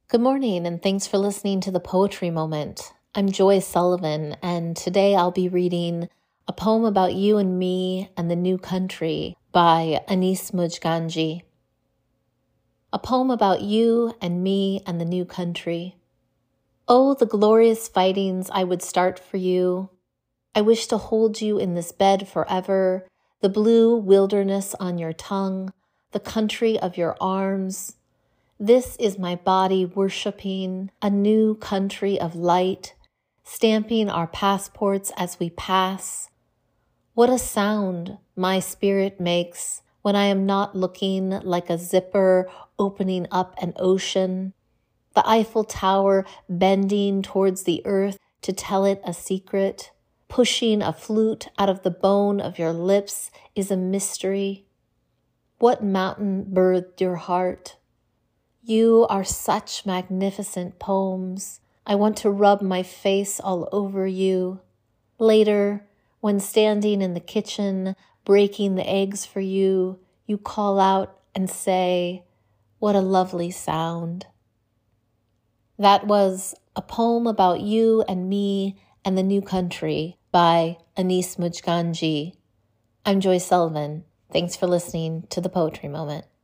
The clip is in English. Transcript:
Good morning, and thanks for listening to the Poetry Moment. I'm Joy Sullivan, and today I'll be reading A Poem About You and Me and the New Country by Anis Mujganji. A poem about you and me and the new country. Oh, the glorious fightings I would start for you. I wish to hold you in this bed forever, the blue wilderness on your tongue, the country of your arms. This is my body worshiping a new country of light, stamping our passports as we pass. What a sound my spirit makes when I am not looking like a zipper opening up an ocean, the Eiffel Tower bending towards the earth to tell it a secret. Pushing a flute out of the bone of your lips is a mystery. What mountain birthed your heart? You are such magnificent poems. I want to rub my face all over you. Later, when standing in the kitchen, breaking the eggs for you, you call out and say, "What a lovely sound." That was A Poem About You and Me and the New Country by Anis Mujganji. I'm Joy Sullivan. Thanks for listening to the Poetry Moment.